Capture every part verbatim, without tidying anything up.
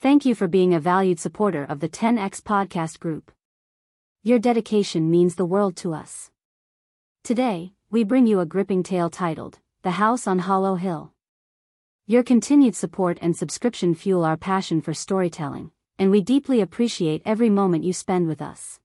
Thank you for being a valued supporter of the ten X Podcast Group. Your dedication means the world to us. Today, we bring you a gripping tale titled, The House on Hollow Hill. Your continued support and subscription fuel our passion for storytelling, and we deeply appreciate every moment you spend with us.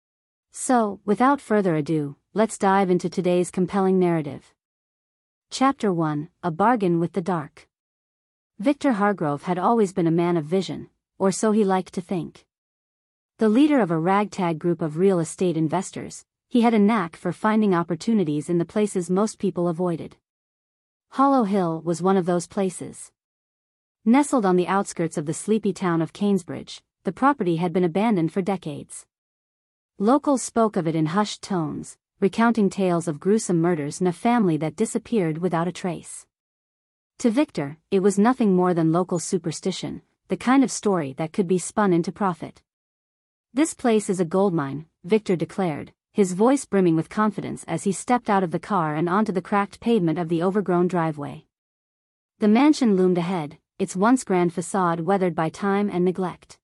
So, without further ado, let's dive into today's compelling narrative. Chapter one, A Bargain with the Dark. Victor Hargrove had always been a man of vision, or so he liked to think. The leader of a ragtag group of real estate investors, he had a knack for finding opportunities in the places most people avoided. Hollow Hill was one of those places. Nestled on the outskirts of the sleepy town of Cainsbridge, the property had been abandoned for decades. Locals spoke of it in hushed tones, recounting tales of gruesome murders in a family that disappeared without a trace. To Victor, it was nothing more than local superstition, the kind of story that could be spun into profit. This place is a goldmine, Victor declared, his voice brimming with confidence as he stepped out of the car and onto the cracked pavement of the overgrown driveway. The mansion loomed ahead, its once grand facade weathered by time and neglect.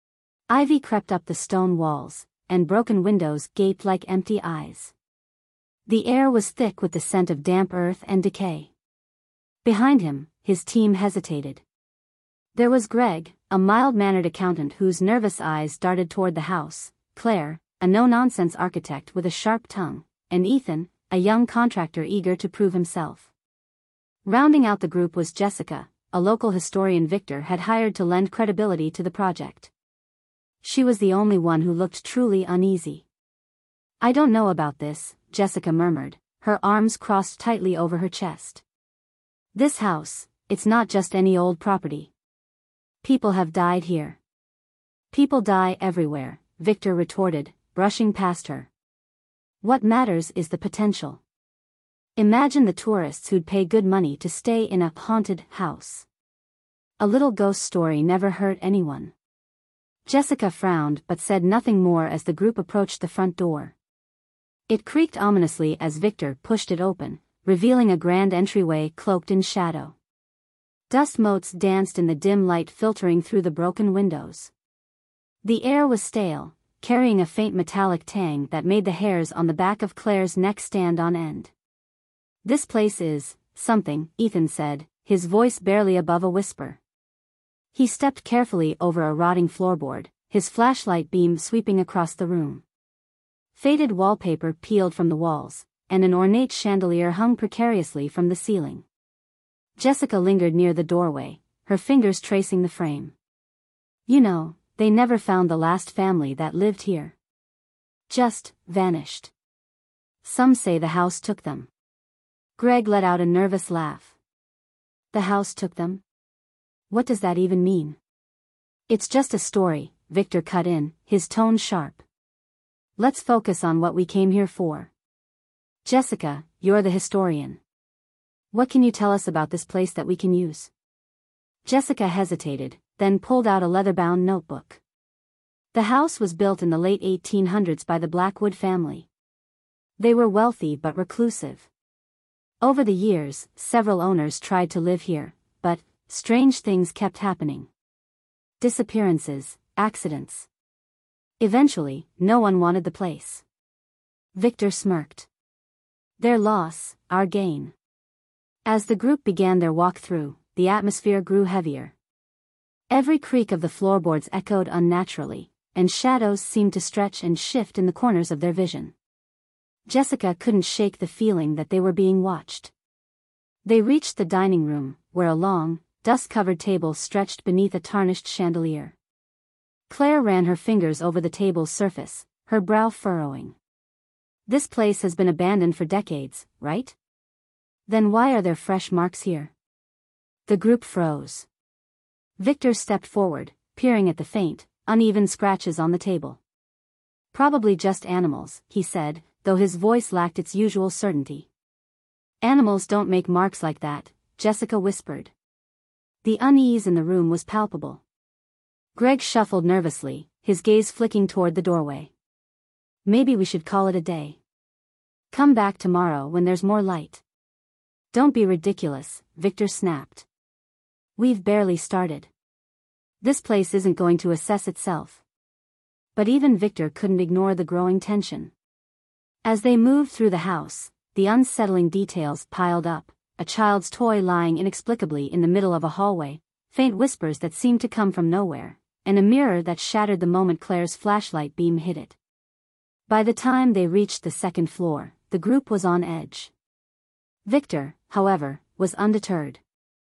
Ivy crept up the stone walls, and broken windows gaped like empty eyes. The air was thick with the scent of damp earth and decay. Behind him, his team hesitated. There was Greg, a mild-mannered accountant whose nervous eyes darted toward the house, Claire, a no-nonsense architect with a sharp tongue, and Ethan, a young contractor eager to prove himself. Rounding out the group was Jessica, a local historian Victor had hired to lend credibility to the project. She was the only one who looked truly uneasy. "I don't know about this," Jessica murmured, her arms crossed tightly over her chest. "This house, it's not just any old property. People have died here." "People die everywhere," Victor retorted, brushing past her. "What matters is the potential. Imagine the tourists who'd pay good money to stay in a haunted house. A little ghost story never hurt anyone." Jessica frowned but said nothing more as the group approached the front door. It creaked ominously as Victor pushed it open, revealing a grand entryway cloaked in shadow. Dust motes danced in the dim light filtering through the broken windows. The air was stale, carrying a faint metallic tang that made the hairs on the back of Claire's neck stand on end. "This place is something," Ethan said, his voice barely above a whisper. He stepped carefully over a rotting floorboard, his flashlight beam sweeping across the room. Faded wallpaper peeled from the walls, and an ornate chandelier hung precariously from the ceiling. Jessica lingered near the doorway, her fingers tracing the frame. "You know, they never found the last family that lived here. Just vanished. Some say the house took them." Greg let out a nervous laugh. "The house took them? What does that even mean?" "It's just a story," Victor cut in, his tone sharp. "Let's focus on what we came here for. Jessica, you're the historian. What can you tell us about this place that we can use?" Jessica hesitated, then pulled out a leather-bound notebook. The house was built in the late eighteen hundreds by the Blackwood family. They were wealthy but reclusive. Over the years, several owners tried to live here, but strange things kept happening. Disappearances, accidents. Eventually, no one wanted the place. Victor smirked. "Their loss, our gain." As the group began their walk through, the atmosphere grew heavier. Every creak of the floorboards echoed unnaturally, and shadows seemed to stretch and shift in the corners of their vision. Jessica couldn't shake the feeling that they were being watched. They reached the dining room, where a long, dust-covered table stretched beneath a tarnished chandelier. Claire ran her fingers over the table's surface, her brow furrowing. "This place has been abandoned for decades, right? Then why are there fresh marks here?" The group froze. Victor stepped forward, peering at the faint, uneven scratches on the table. "Probably just animals," he said, though his voice lacked its usual certainty. "Animals don't make marks like that," Jessica whispered. The unease in the room was palpable. Greg shuffled nervously, his gaze flicking toward the doorway. "Maybe we should call it a day. Come back tomorrow when there's more light." "Don't be ridiculous," Victor snapped. "We've barely started." This place isn't going to assess itself. But even Victor couldn't ignore the growing tension. As they moved through the house, the unsettling details piled up, a child's toy lying inexplicably in the middle of a hallway, faint whispers that seemed to come from nowhere, and a mirror that shattered the moment Claire's flashlight beam hit it. By the time they reached the second floor, the group was on edge. Victor, however, was undeterred.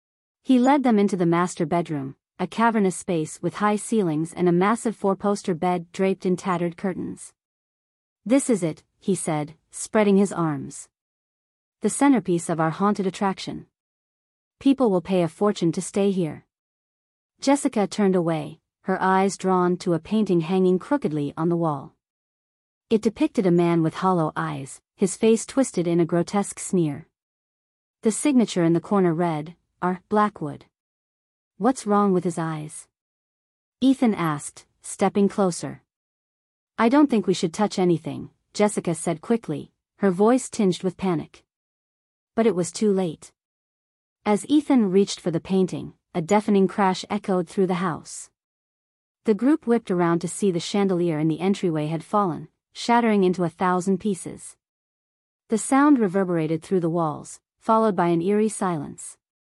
He led them into the master bedroom, a cavernous space with high ceilings and a massive four-poster bed draped in tattered curtains. "This is it," he said, spreading his arms. "The centerpiece of our haunted attraction. People will pay a fortune to stay here." Jessica turned away, her eyes drawn to a painting hanging crookedly on the wall. It depicted a man with hollow eyes, his face twisted in a grotesque sneer. The signature in the corner read, R. Blackwood. "What's wrong with his eyes?" Ethan asked, stepping closer. "I don't think we should touch anything," Jessica said quickly, her voice tinged with panic. But it was too late. As Ethan reached for the painting, a deafening crash echoed through the house. The group whipped around to see the chandelier in the entryway had fallen, shattering into a thousand pieces. The sound reverberated through the walls, followed by an eerie silence.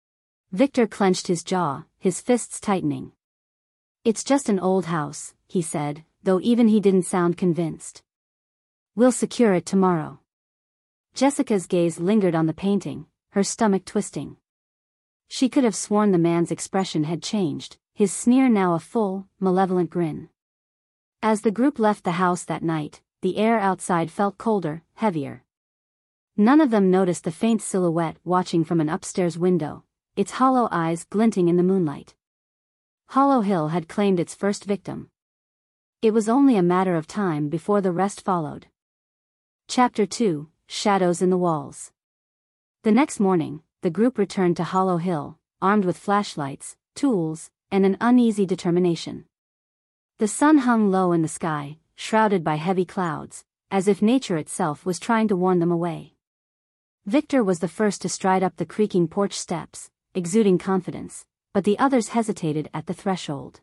Victor clenched his jaw, his fists tightening. "It's just an old house," he said, though even he didn't sound convinced. "We'll secure it tomorrow." Jessica's gaze lingered on the painting, her stomach twisting. She could have sworn the man's expression had changed, his sneer now a full, malevolent grin. As the group left the house that night, the air outside felt colder, heavier. None of them noticed the faint silhouette watching from an upstairs window, its hollow eyes glinting in the moonlight. Hollow Hill had claimed its first victim. It was only a matter of time before the rest followed. Chapter two, Shadows in the Walls. The next morning, the group returned to Hollow Hill, armed with flashlights, tools, and an uneasy determination. The sun hung low in the sky, shrouded by heavy clouds, as if nature itself was trying to warn them away. Victor was the first to stride up the creaking porch steps, exuding confidence, but the others hesitated at the threshold.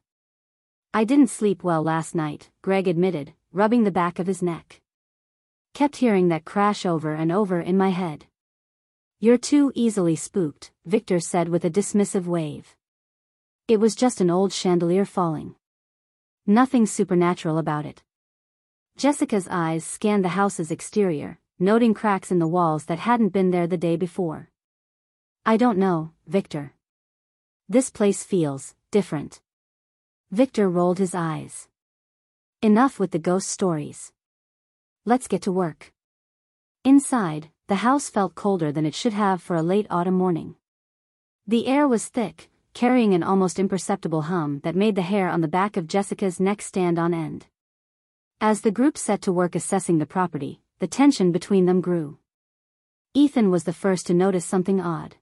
"I didn't sleep well last night," Greg admitted, rubbing the back of his neck. "Kept hearing that crash over and over in my head." "You're too easily spooked," Victor said with a dismissive wave. "It was just an old chandelier falling. Nothing supernatural about it." Jessica's eyes scanned the house's exterior, noting cracks in the walls that hadn't been there the day before. "I don't know, Victor. This place feels different." Victor rolled his eyes. "Enough with the ghost stories. Let's get to work." Inside, the house felt colder than it should have for a late autumn morning. The air was thick, carrying an almost imperceptible hum that made the hair on the back of Jessica's neck stand on end. As the group set to work assessing the property, the tension between them grew. Ethan was the first to notice something odd.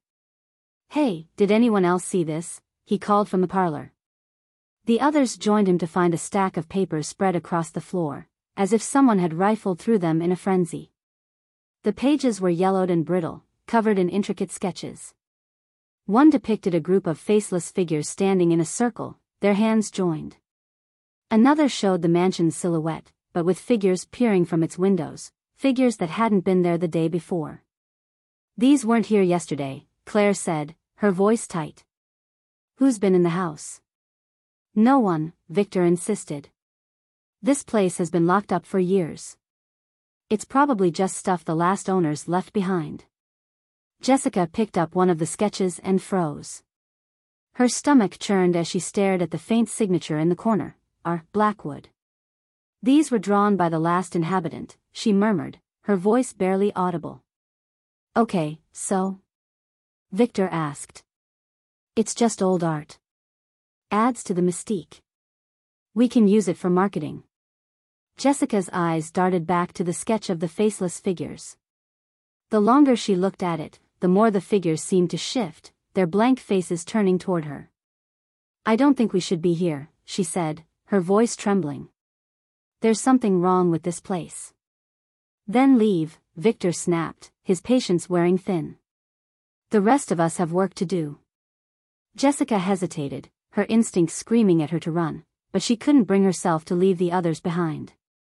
"Hey, did anyone else see this?" he called from the parlor. The others joined him to find a stack of papers spread across the floor, as if someone had rifled through them in a frenzy. The pages were yellowed and brittle, covered in intricate sketches. One depicted a group of faceless figures standing in a circle, their hands joined. Another showed the mansion's silhouette, but with figures peering from its windows, figures that hadn't been there the day before. "These weren't here yesterday," Claire said, her voice tight. "Who's been in the house?" "No one," Victor insisted. "This place has been locked up for years. It's probably just stuff the last owners left behind." Jessica picked up one of the sketches and froze. Her stomach churned as she stared at the faint signature in the corner, R. Blackwood. "These were drawn by the last inhabitant," she murmured, her voice barely audible. "Okay, so?" Victor asked. "It's just old art. Adds to the mystique. We can use it for marketing." Jessica's eyes darted back to the sketch of the faceless figures. The longer she looked at it, the more the figures seemed to shift, their blank faces turning toward her. "I don't think we should be here," she said, her voice trembling. "There's something wrong with this place." "Then leave," Victor snapped, his patience wearing thin. "The rest of us have work to do." Jessica hesitated, her instincts screaming at her to run, but she couldn't bring herself to leave the others behind.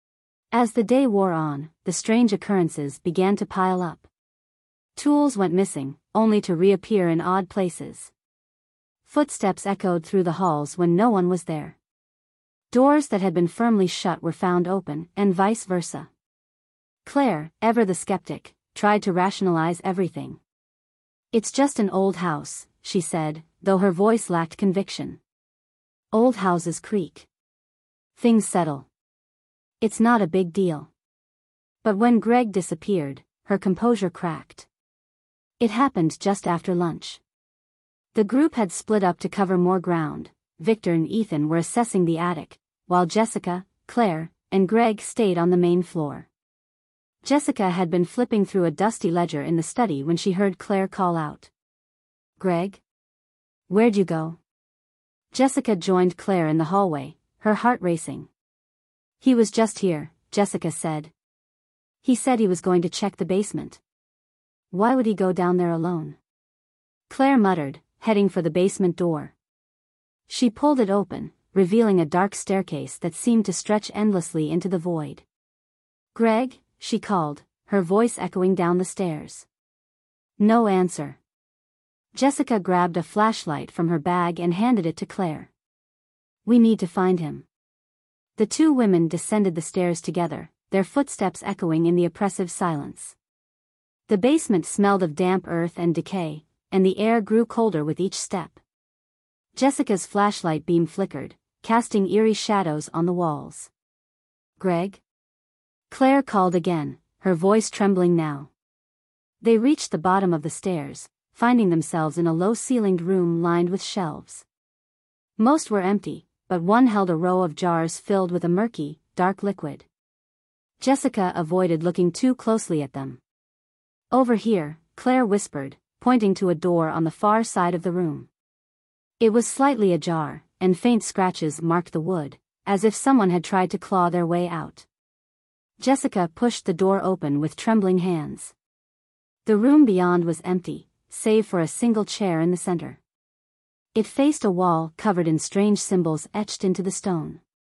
As the day wore on, the strange occurrences began to pile up. Tools went missing, only to reappear in odd places. Footsteps echoed through the halls when no one was there. Doors that had been firmly shut were found open, and vice versa. Claire, ever the skeptic, tried to rationalize everything. "It's just an old house," she said, though her voice lacked conviction. "Old houses creak. Things settle. It's not a big deal." But when Greg disappeared, her composure cracked. It happened just after lunch. The group had split up to cover more ground. Victor and Ethan were assessing the attic, while Jessica, Claire, and Greg stayed on the main floor. Jessica had been flipping through a dusty ledger in the study when she heard Claire call out. "Greg? Where'd you go?" Jessica joined Claire in the hallway, her heart racing. "He was just here," Jessica said. "He said he was going to check the basement." "Why would he go down there alone?" Claire muttered, heading for the basement door. She pulled it open, revealing a dark staircase that seemed to stretch endlessly into the void. "Greg?" she called, her voice echoing down the stairs. No answer. Jessica grabbed a flashlight from her bag and handed it to Claire. "We need to find him." The two women descended the stairs together, their footsteps echoing in the oppressive silence. The basement smelled of damp earth and decay, and the air grew colder with each step. Jessica's flashlight beam flickered, casting eerie shadows on the walls. "Greg?" Claire called again, her voice trembling now. They reached the bottom of the stairs, finding themselves in a low-ceilinged room lined with shelves. Most were empty, but one held a row of jars filled with a murky, dark liquid. Jessica avoided looking too closely at them. "Over here," Claire whispered, pointing to a door on the far side of the room. It was slightly ajar, and faint scratches marked the wood, as if someone had tried to claw their way out. Jessica pushed the door open with trembling hands. The room beyond was empty, save for a single chair in the center. It faced a wall covered in strange symbols etched into the stone.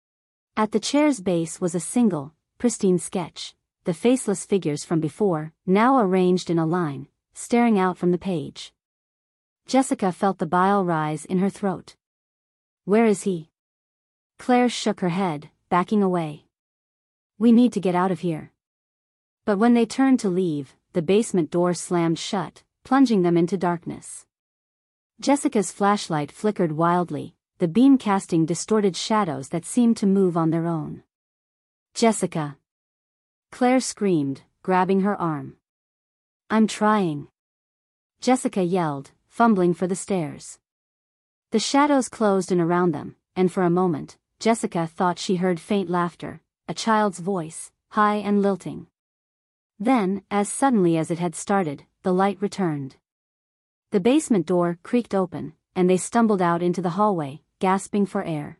At the chair's base was a single, pristine sketch, the faceless figures from before, now arranged in a line, staring out from the page. Jessica felt the bile rise in her throat. "Where is he?" Claire shook her head, backing away. "We need to get out of here." But when they turned to leave, the basement door slammed shut, plunging them into darkness. Jessica's flashlight flickered wildly, the beam casting distorted shadows that seemed to move on their own. "Jessica!" Claire screamed, grabbing her arm. "I'm trying," Jessica yelled, fumbling for the stairs. The shadows closed in around them, and for a moment, Jessica thought she heard faint laughter, a child's voice, high and lilting. Then, as suddenly as it had started, the light returned. The basement door creaked open, and they stumbled out into the hallway, gasping for air.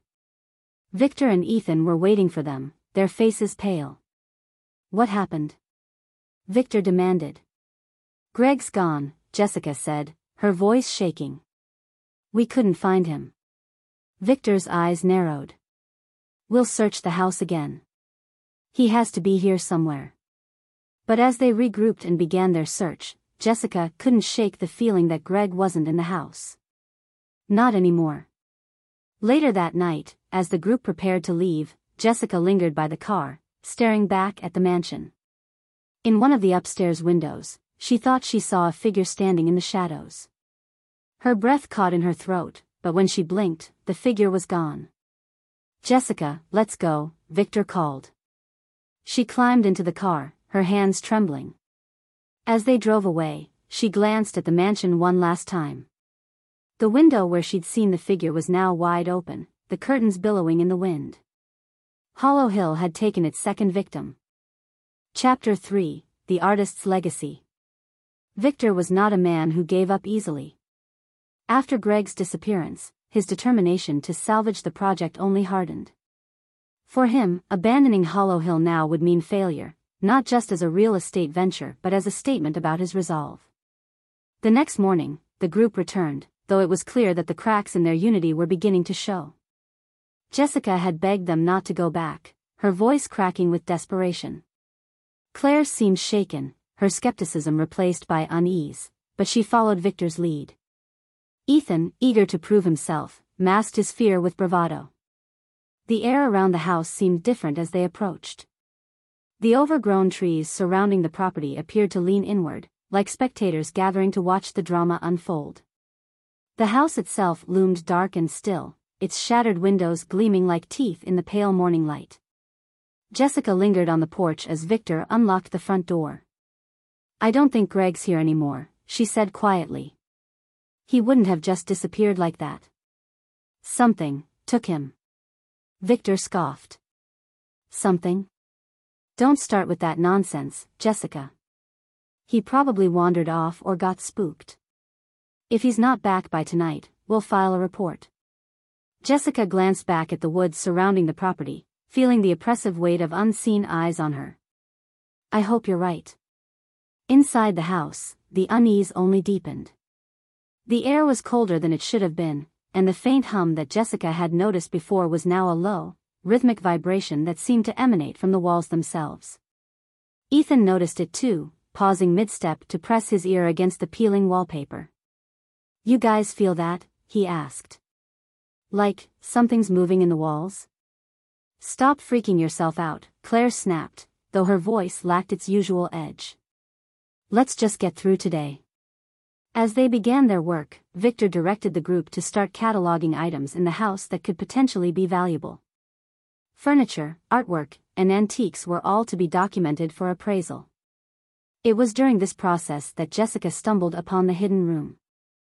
Victor and Ethan were waiting for them, their faces pale. "What happened?" Victor demanded. "Greg's gone," Jessica said, her voice shaking. "We couldn't find him." Victor's eyes narrowed. "We'll search the house again. He has to be here somewhere." But as they regrouped and began their search, Jessica couldn't shake the feeling that Greg wasn't in the house. Not anymore. Later that night, as the group prepared to leave, Jessica lingered by the car, staring back at the mansion. In one of the upstairs windows, she thought she saw a figure standing in the shadows. Her breath caught in her throat, but when she blinked, the figure was gone. "Jessica, let's go," Victor called. She climbed into the car, her hands trembling. As they drove away, she glanced at the mansion one last time. The window where she'd seen the figure was now wide open, the curtains billowing in the wind. Hollow Hill had taken its second victim. Chapter three, The Artist's Legacy. Victor was not a man who gave up easily. After Greg's disappearance, his determination to salvage the project only hardened. For him, abandoning Hollow Hill now would mean failure, not just as a real estate venture but as a statement about his resolve. The next morning, the group returned, though it was clear that the cracks in their unity were beginning to show. Jessica had begged them not to go back, her voice cracking with desperation. Claire seemed shaken, her skepticism replaced by unease, but she followed Victor's lead. Ethan, eager to prove himself, masked his fear with bravado. The air around the house seemed different as they approached. The overgrown trees surrounding the property appeared to lean inward, like spectators gathering to watch the drama unfold. The house itself loomed dark and still, its shattered windows gleaming like teeth in the pale morning light. Jessica lingered on the porch as Victor unlocked the front door. "I don't think Greg's here anymore," she said quietly. "He wouldn't have just disappeared like that." "Something took him." Victor scoffed. "Something? Don't start with that nonsense, Jessica. He probably wandered off or got spooked. If he's not back by tonight, we'll file a report." Jessica glanced back at the woods surrounding the property, feeling the oppressive weight of unseen eyes on her. "I hope you're right." Inside the house, the unease only deepened. The air was colder than it should have been, and the faint hum that Jessica had noticed before was now a low, rhythmic vibration that seemed to emanate from the walls themselves. Ethan noticed it too, pausing mid-step to press his ear against the peeling wallpaper. "You guys feel that?" he asked. "Like, something's moving in the walls?" "Stop freaking yourself out," Claire snapped, though her voice lacked its usual edge. "Let's just get through today." As they began their work, Victor directed the group to start cataloging items in the house that could potentially be valuable. Furniture, artwork, and antiques were all to be documented for appraisal. It was during this process that Jessica stumbled upon the hidden room.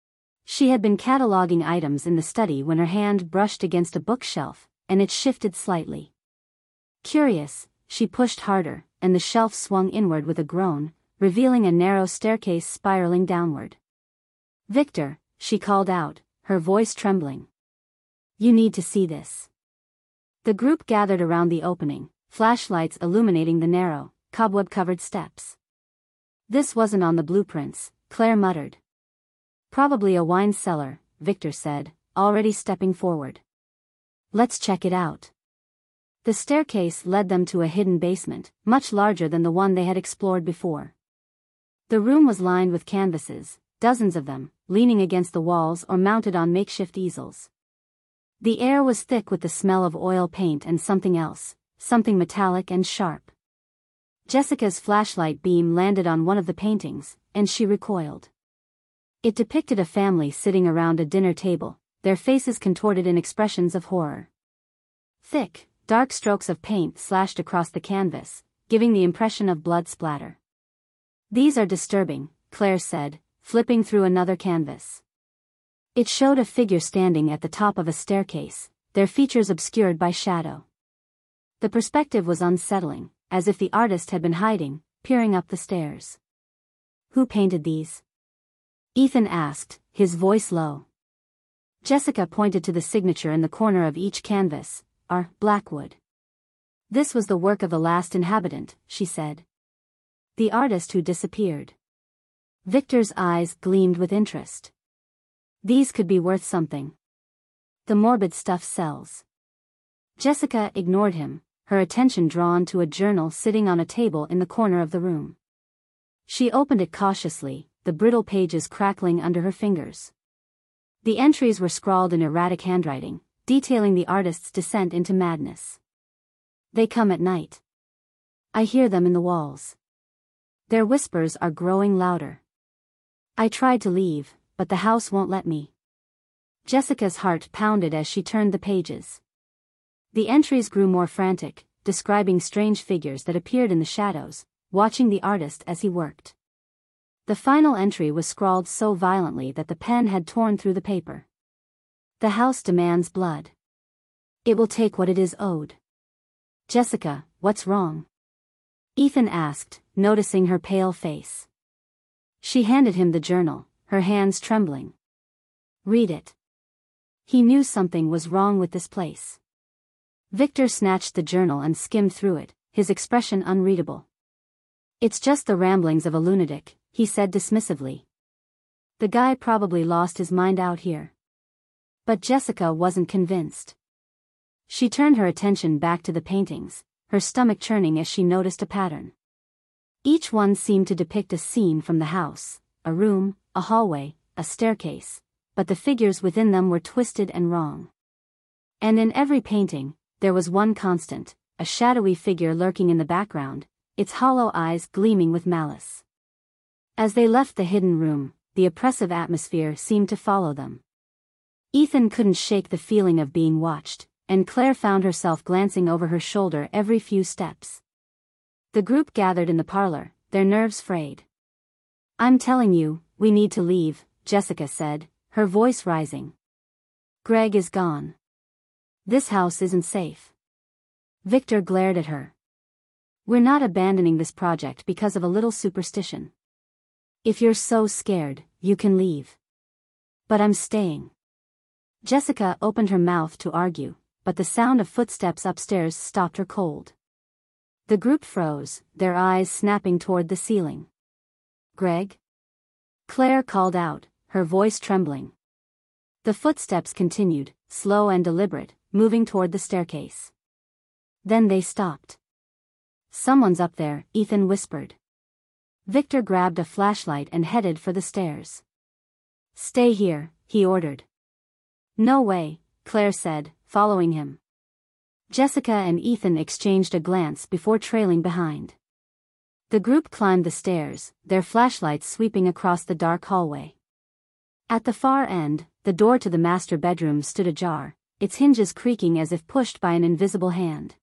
She had been cataloging items in the study when her hand brushed against a bookshelf, and it shifted slightly. Curious, she pushed harder, and the shelf swung inward with a groan, revealing a narrow staircase spiraling downward. "Victor," she called out, her voice trembling. "You need to see this." The group gathered around the opening, flashlights illuminating the narrow, cobweb-covered steps. "This wasn't on the blueprints," Claire muttered. "Probably a wine cellar," Victor said, already stepping forward. "Let's check it out." The staircase led them to a hidden basement, much larger than the one they had explored before. The room was lined with canvases, dozens of them, leaning against the walls or mounted on makeshift easels. The air was thick with the smell of oil paint and something else, something metallic and sharp. Jessica's flashlight beam landed on one of the paintings, and she recoiled. It depicted a family sitting around a dinner table, their faces contorted in expressions of horror. Thick, dark strokes of paint slashed across the canvas, giving the impression of blood splatter. "These are disturbing," Claire said, flipping through another canvas. It showed a figure standing at the top of a staircase, their features obscured by shadow. The perspective was unsettling, as if the artist had been hiding, peering up the stairs. "Who painted these?" Ethan asked, his voice low. Jessica pointed to the signature in the corner of each canvas, "R. Blackwood." "This was the work of the last inhabitant," she said. "The artist who disappeared." Victor's eyes gleamed with interest. "These could be worth something. The morbid stuff sells." Jessica ignored him, her attention drawn to a journal sitting on a table in the corner of the room. She opened it cautiously, the brittle pages crackling under her fingers. The entries were scrawled in erratic handwriting, detailing the artist's descent into madness. "They come at night. I hear them in the walls. Their whispers are growing louder. I tried to leave, but the house won't let me." Jessica's heart pounded as she turned the pages. The entries grew more frantic, describing strange figures that appeared in the shadows, watching the artist as he worked. The final entry was scrawled so violently that the pen had torn through the paper. "The house demands blood. It will take what it is owed." "Jessica, what's wrong?" Ethan asked, noticing her pale face. She handed him the journal, her hands trembling. "Read it." He knew something was wrong with this place. Victor snatched the journal and skimmed through it, his expression unreadable. "It's just the ramblings of a lunatic," he said dismissively. The guy probably lost his mind out here. But Jessica wasn't convinced. She turned her attention back to the paintings, her stomach churning as she noticed a pattern. Each one seemed to depict a scene from the house, a room, a hallway, a staircase, but the figures within them were twisted and wrong. And in every painting, there was one constant, a shadowy figure lurking in the background, its hollow eyes gleaming with malice. As they left the hidden room, the oppressive atmosphere seemed to follow them. Ethan couldn't shake the feeling of being watched, and Claire found herself glancing over her shoulder every few steps. The group gathered in the parlor, their nerves frayed. "I'm telling you, we need to leave," Jessica said, her voice rising. "Greg is gone. This house isn't safe." Victor glared at her. "We're not abandoning this project because of a little superstition. If you're so scared, you can leave." "But I'm staying." Jessica opened her mouth to argue, but the sound of footsteps upstairs stopped her cold. The group froze, their eyes snapping toward the ceiling. "Greg?" Claire called out, her voice trembling. The footsteps continued, slow and deliberate, moving toward the staircase. Then they stopped. "Someone's up there," Ethan whispered. Victor grabbed a flashlight and headed for the stairs. "Stay here," he ordered. "No way," Claire said, following him. Jessica and Ethan exchanged a glance before trailing behind. The group climbed the stairs, their flashlights sweeping across the dark hallway. At the far end, the door to the master bedroom stood ajar, its hinges creaking as if pushed by an invisible hand.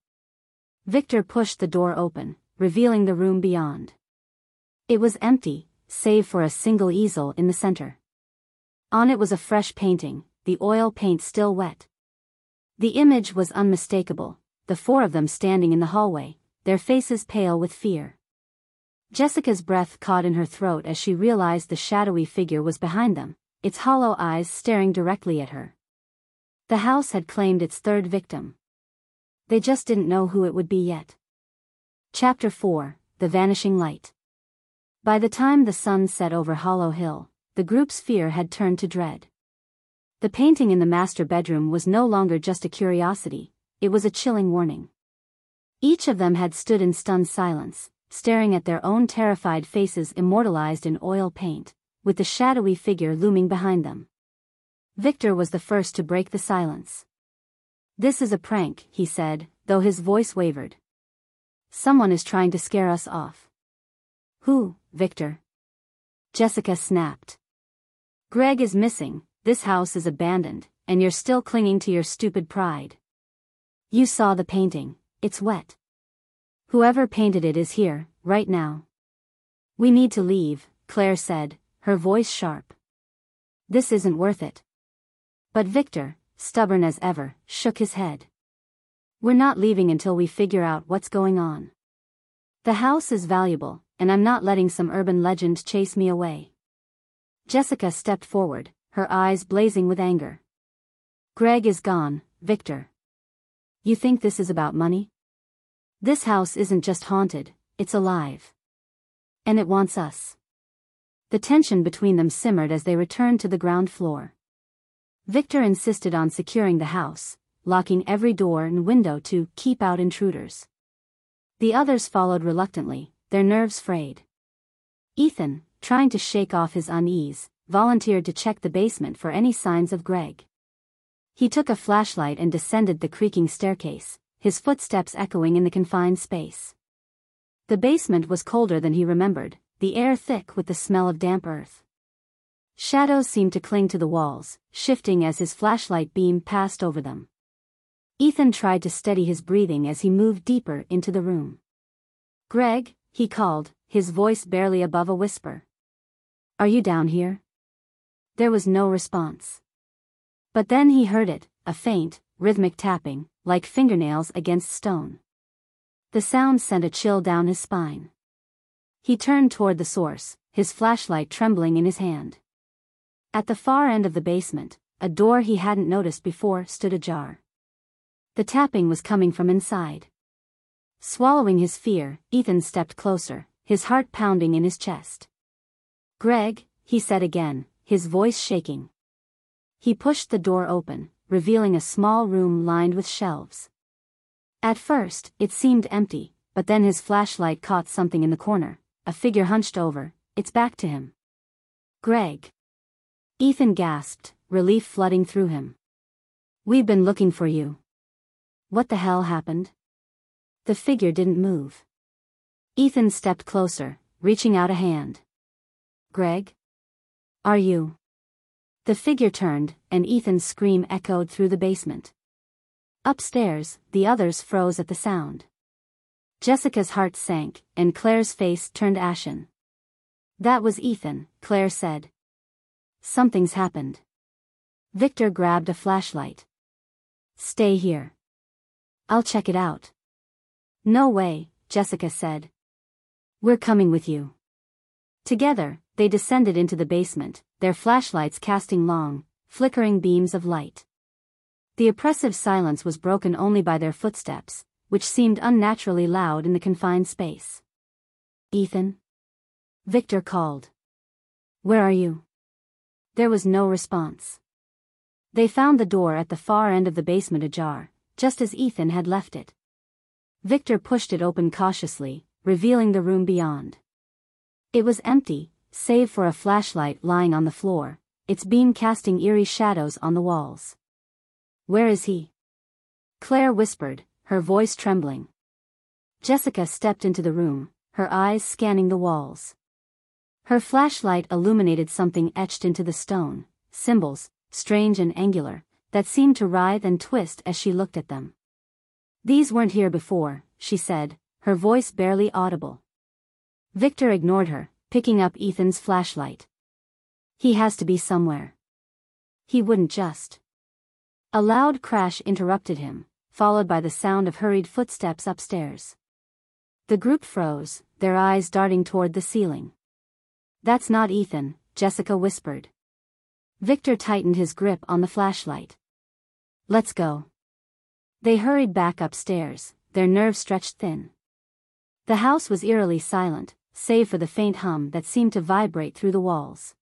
Victor pushed the door open, revealing the room beyond. It was empty, save for a single easel in the center. On it was a fresh painting, the oil paint still wet. The image was unmistakable, the four of them standing in the hallway, their faces pale with fear. Jessica's breath caught in her throat as she realized the shadowy figure was behind them, its hollow eyes staring directly at her. The house had claimed its third victim. They just didn't know who it would be yet. Chapter four, The Vanishing Light. By the time the sun set over Hollow Hill, the group's fear had turned to dread. The painting in the master bedroom was no longer just a curiosity, it was a chilling warning. Each of them had stood in stunned silence, staring at their own terrified faces immortalized in oil paint, with the shadowy figure looming behind them. Victor was the first to break the silence. "This is a prank," he said, though his voice wavered. "Someone is trying to scare us off." "Who, Victor?" Jessica snapped. "Greg is missing, this house is abandoned, and you're still clinging to your stupid pride. You saw the painting, it's wet. Whoever painted it is here, right now." "We need to leave," Claire said, her voice sharp. "This isn't worth it." But Victor, stubborn as ever, shook his head. "We're not leaving until we figure out what's going on. The house is valuable, and I'm not letting some urban legend chase me away." Jessica stepped forward, her eyes blazing with anger. "Greg is gone, Victor. You think this is about money? This house isn't just haunted, it's alive. And it wants us." The tension between them simmered as they returned to the ground floor. Victor insisted on securing the house, locking every door and window to keep out intruders. The others followed reluctantly, their nerves frayed. Ethan, trying to shake off his unease, volunteered to check the basement for any signs of Greg. He took a flashlight and descended the creaking staircase, his footsteps echoing in the confined space. The basement was colder than he remembered, the air thick with the smell of damp earth. Shadows seemed to cling to the walls, shifting as his flashlight beam passed over them. Ethan tried to steady his breathing as he moved deeper into the room. "Greg," he called, his voice barely above a whisper. "Are you down here?" There was no response. But then he heard it, a faint, rhythmic tapping, like fingernails against stone. The sound sent a chill down his spine. He turned toward the source, his flashlight trembling in his hand. At the far end of the basement, a door he hadn't noticed before stood ajar. The tapping was coming from inside. Swallowing his fear, Ethan stepped closer, his heart pounding in his chest. "Greg," he said again, his voice shaking. He pushed the door open, revealing a small room lined with shelves. At first, it seemed empty, but then his flashlight caught something in the corner, a figure hunched over, its back to him. "Greg." Ethan gasped, relief flooding through him. "We've been looking for you." "What the hell happened?" The figure didn't move. Ethan stepped closer, reaching out a hand. "Greg? Are you?" The figure turned, and Ethan's scream echoed through the basement. Upstairs, the others froze at the sound. Jessica's heart sank, and Claire's face turned ashen. "That was Ethan," Claire said. "Something's happened." Victor grabbed a flashlight. "Stay here. I'll check it out." "No way," Jessica said. "We're coming with you." Together, they descended into the basement, their flashlights casting long, flickering beams of light. The oppressive silence was broken only by their footsteps, which seemed unnaturally loud in the confined space. "Ethan?" Victor called. "Where are you?" There was no response. They found the door at the far end of the basement ajar, just as Ethan had left it. Victor pushed it open cautiously, revealing the room beyond. It was empty, save for a flashlight lying on the floor, its beam casting eerie shadows on the walls. "Where is he?" Claire whispered, her voice trembling. Jessica stepped into the room, her eyes scanning the walls. Her flashlight illuminated something etched into the stone, symbols, strange and angular, that seemed to writhe and twist as she looked at them. "These weren't here before," she said, her voice barely audible. Victor ignored her, picking up Ethan's flashlight. "He has to be somewhere. He wouldn't just." A loud crash interrupted him, followed by the sound of hurried footsteps upstairs. The group froze, their eyes darting toward the ceiling. "That's not Ethan," Jessica whispered. Victor tightened his grip on the flashlight. "Let's go." They hurried back upstairs, their nerves stretched thin. The house was eerily silent, save for the faint hum that seemed to vibrate through the walls.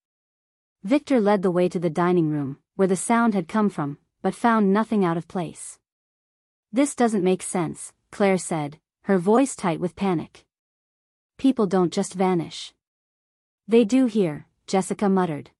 Victor led the way to the dining room, where the sound had come from, but found nothing out of place. "This doesn't make sense," Claire said, her voice tight with panic. "People don't just vanish." "They do here," Jessica muttered.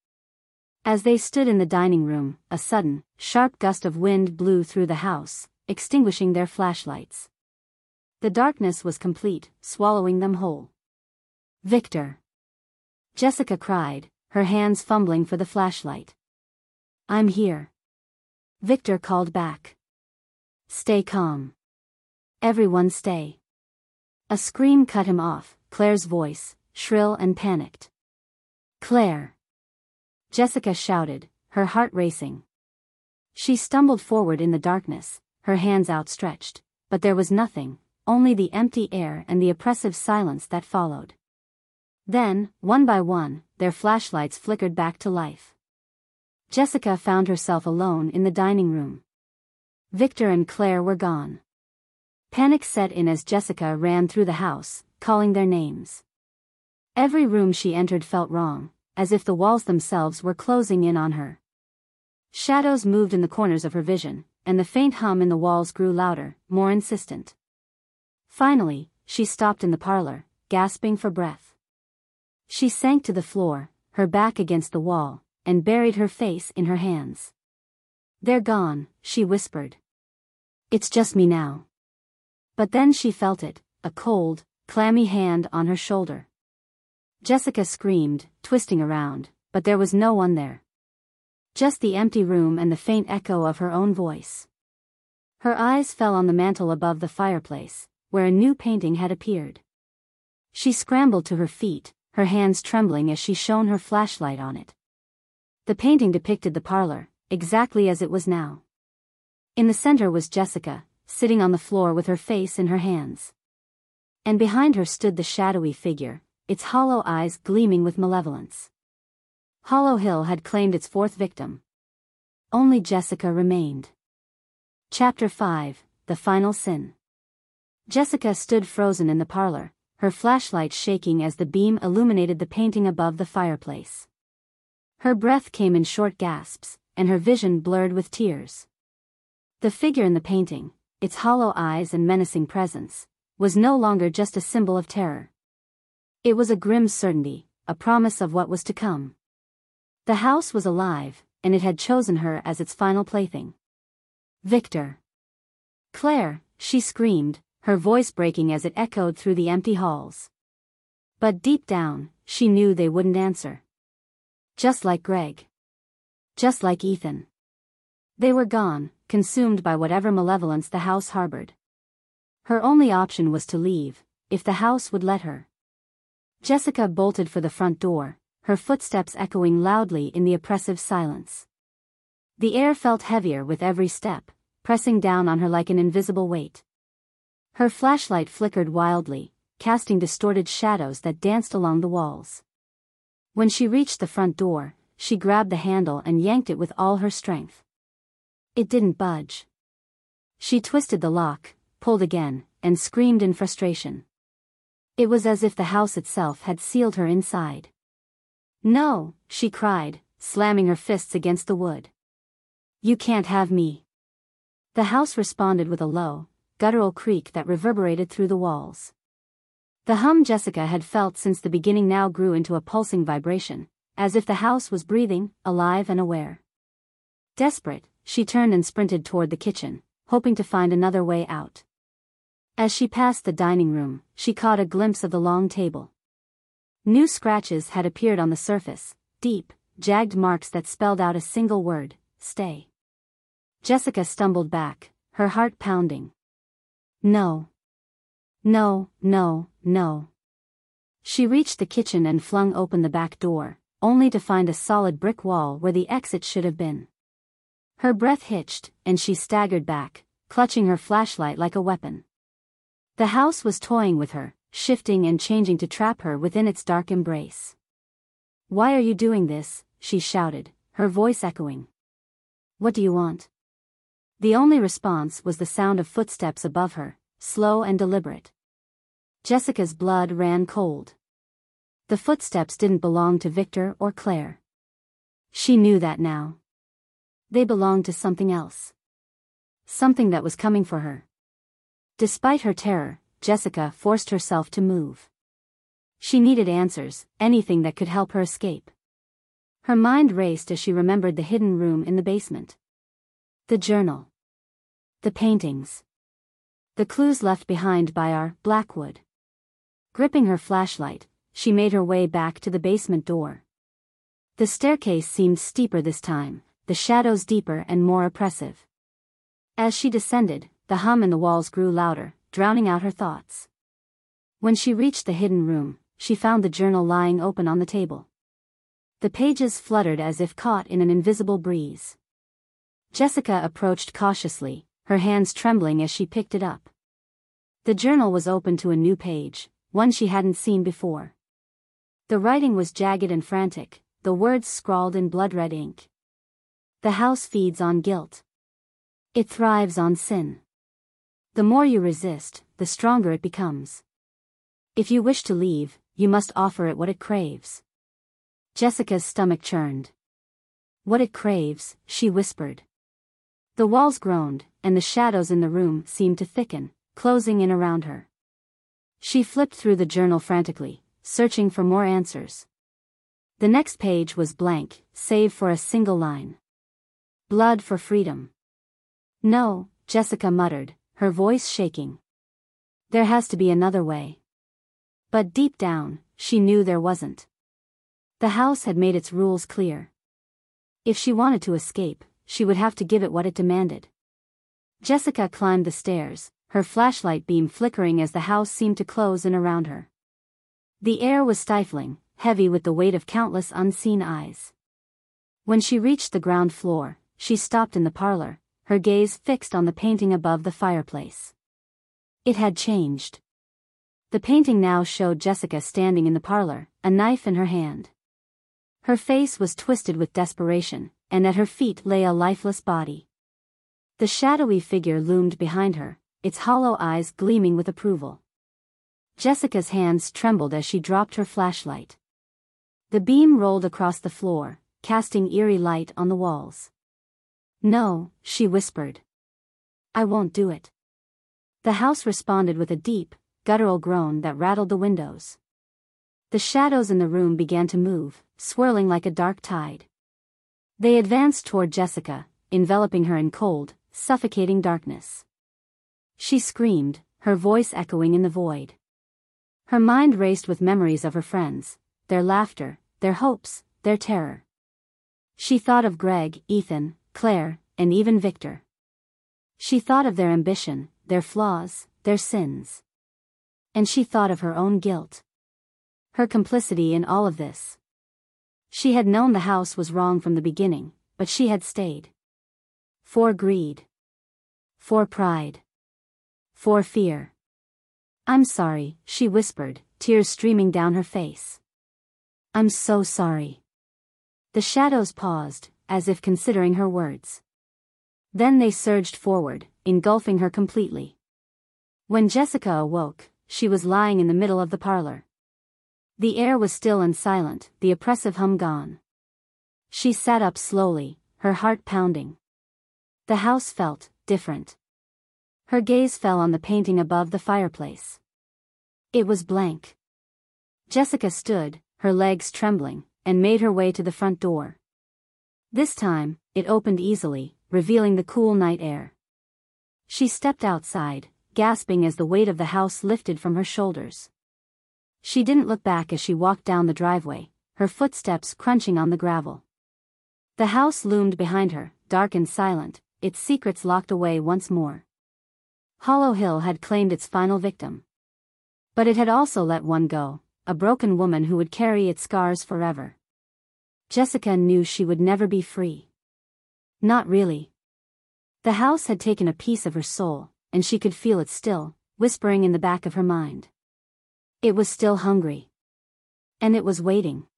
As they stood in the dining room, a sudden, sharp gust of wind blew through the house, extinguishing their flashlights. The darkness was complete, swallowing them whole. "Victor!" Jessica cried, her hands fumbling for the flashlight. "I'm here." Victor called back. "Stay calm. Everyone stay." A scream cut him off, Claire's voice, shrill and panicked. "Claire!" Jessica shouted, her heart racing. She stumbled forward in the darkness, her hands outstretched, but there was nothing, only the empty air and the oppressive silence that followed. Then, one by one, their flashlights flickered back to life. Jessica found herself alone in the dining room. Victor and Claire were gone. Panic set in as Jessica ran through the house, calling their names. Every room she entered felt wrong, as if the walls themselves were closing in on her. Shadows moved in the corners of her vision, and the faint hum in the walls grew louder, more insistent. Finally, she stopped in the parlor, gasping for breath. She sank to the floor, her back against the wall, and buried her face in her hands. "They're gone," she whispered. "It's just me now." But then she felt it, a cold, clammy hand on her shoulder. Jessica screamed, twisting around, but there was no one there. Just the empty room and the faint echo of her own voice. Her eyes fell on the mantel above the fireplace, where a new painting had appeared. She scrambled to her feet, her hands trembling as she shone her flashlight on it. The painting depicted the parlor, exactly as it was now. In the center was Jessica, sitting on the floor with her face in her hands. And behind her stood the shadowy figure, its hollow eyes gleaming with malevolence. Hollow Hill had claimed its fourth victim. Only Jessica remained. Chapter five, The Final Sin. Jessica stood frozen in the parlor, her flashlight shaking as the beam illuminated the painting above the fireplace. Her breath came in short gasps, and her vision blurred with tears. The figure in the painting, its hollow eyes and menacing presence, was no longer just a symbol of terror. It was a grim certainty, a promise of what was to come. The house was alive, and it had chosen her as its final plaything. Victor. Claire, she screamed, her voice breaking as it echoed through the empty halls. But deep down, she knew they wouldn't answer. Just like Greg. Just like Ethan. They were gone, consumed by whatever malevolence the house harbored. Her only option was to leave, if the house would let her. Jessica bolted for the front door, her footsteps echoing loudly in the oppressive silence. The air felt heavier with every step, pressing down on her like an invisible weight. Her flashlight flickered wildly, casting distorted shadows that danced along the walls. When she reached the front door, she grabbed the handle and yanked it with all her strength. It didn't budge. She twisted the lock, pulled again, and screamed in frustration. It was as if the house itself had sealed her inside. "No," she cried, slamming her fists against the wood. "You can't have me." The house responded with a low, guttural creak that reverberated through the walls. The hum Jessica had felt since the beginning now grew into a pulsing vibration, as if the house was breathing, alive and aware. Desperate, she turned and sprinted toward the kitchen, hoping to find another way out. As she passed the dining room, she caught a glimpse of the long table. New scratches had appeared on the surface, deep, jagged marks that spelled out a single word: stay. Jessica stumbled back, her heart pounding. No. No, no, no. She reached the kitchen and flung open the back door, only to find a solid brick wall where the exit should have been. Her breath hitched, and she staggered back, clutching her flashlight like a weapon. The house was toying with her, shifting and changing to trap her within its dark embrace. "Why are you doing this?" she shouted, her voice echoing. "What do you want?" The only response was the sound of footsteps above her, slow and deliberate. Jessica's blood ran cold. The footsteps didn't belong to Victor or Claire. She knew that now. They belonged to something else. Something that was coming for her. Despite her terror, Jessica forced herself to move. She needed answers, anything that could help her escape. Her mind raced as she remembered the hidden room in the basement. The journal. The paintings. The clues left behind by our Blackwood. Gripping her flashlight, she made her way back to the basement door. The staircase seemed steeper this time, the shadows deeper and more oppressive. As she descended, the hum in the walls grew louder, drowning out her thoughts. When she reached the hidden room, she found the journal lying open on the table. The pages fluttered as if caught in an invisible breeze. Jessica approached cautiously, her hands trembling as she picked it up. The journal was open to a new page, one she hadn't seen before. The writing was jagged and frantic, the words scrawled in blood-red ink. The house feeds on guilt. It thrives on sin. The more you resist, the stronger it becomes. If you wish to leave, you must offer it what it craves. Jessica's stomach churned. What it craves, she whispered. The walls groaned, and the shadows in the room seemed to thicken, closing in around her. She flipped through the journal frantically, searching for more answers. The next page was blank, save for a single line. Blood for freedom. No, Jessica muttered, her voice shaking. There has to be another way. But deep down, she knew there wasn't. The house had made its rules clear. If she wanted to escape, she would have to give it what it demanded. Jessica climbed the stairs, her flashlight beam flickering as the house seemed to close in around her. The air was stifling, heavy with the weight of countless unseen eyes. When she reached the ground floor, she stopped in the parlor, her gaze fixed on the painting above the fireplace. It had changed. The painting now showed Jessica standing in the parlor, a knife in her hand. Her face was twisted with desperation, and at her feet lay a lifeless body. The shadowy figure loomed behind her, its hollow eyes gleaming with approval. Jessica's hands trembled as she dropped her flashlight. The beam rolled across the floor, casting eerie light on the walls. "No," she whispered. "I won't do it." The house responded with a deep, guttural groan that rattled the windows. The shadows in the room began to move, swirling like a dark tide. They advanced toward Jessica, enveloping her in cold, suffocating darkness. She screamed, her voice echoing in the void. Her mind raced with memories of her friends, their laughter, their hopes, their terror. She thought of Greg, Ethan, Claire, and even Victor. She thought of their ambition, their flaws, their sins. And she thought of her own guilt. Her complicity in all of this. She had known the house was wrong from the beginning, but she had stayed. For greed. For pride. For fear. "I'm sorry," she whispered, tears streaming down her face. "I'm so sorry." The shadows paused, as if considering her words. Then they surged forward, engulfing her completely. When Jessica awoke, she was lying in the middle of the parlor. The air was still and silent, the oppressive hum gone. She sat up slowly, her heart pounding. The house felt different. Her gaze fell on the painting above the fireplace. It was blank. Jessica stood, her legs trembling, and made her way to the front door. This time, it opened easily, revealing the cool night air. She stepped outside, gasping as the weight of the house lifted from her shoulders. She didn't look back as she walked down the driveway, her footsteps crunching on the gravel. The house loomed behind her, dark and silent, its secrets locked away once more. Hollow Hill had claimed its final victim. But it had also let one go, a broken woman who would carry its scars forever. Jessica knew she would never be free. Not really. The house had taken a piece of her soul, and she could feel it still, whispering in the back of her mind. It was still hungry. And it was waiting.